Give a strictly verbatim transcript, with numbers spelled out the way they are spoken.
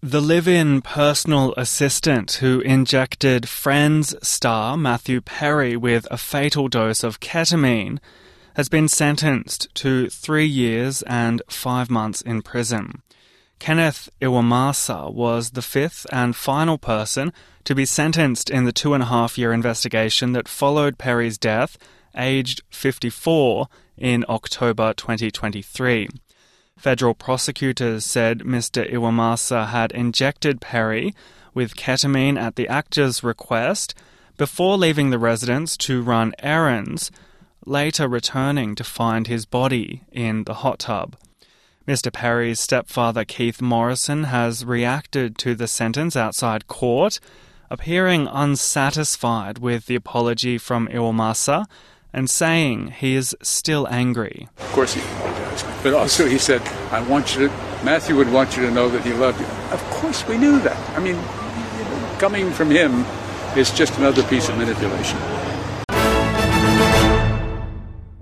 The live-in personal assistant who injected Friends star Matthew Perry with a fatal dose of ketamine has been sentenced to three years and five months in prison. Kenneth Iwamasa was the fifth and final person to be sentenced in the two-and-a-half-year investigation that followed Perry's death, aged fifty-four, in October twenty twenty-three. Federal prosecutors said Mister Iwamasa had injected Perry with ketamine at the actor's request before leaving the residence to run errands, later returning to find his body in the hot tub. Mister Perry's stepfather Keith Morrison has reacted to the sentence outside court, appearing unsatisfied with the apology from Iwamasa and saying he is still angry. Of course he apologized, but also he said, I want you to, Matthew would want you to know that he loved you. Of course we knew that. I mean, coming from him is just another piece of manipulation.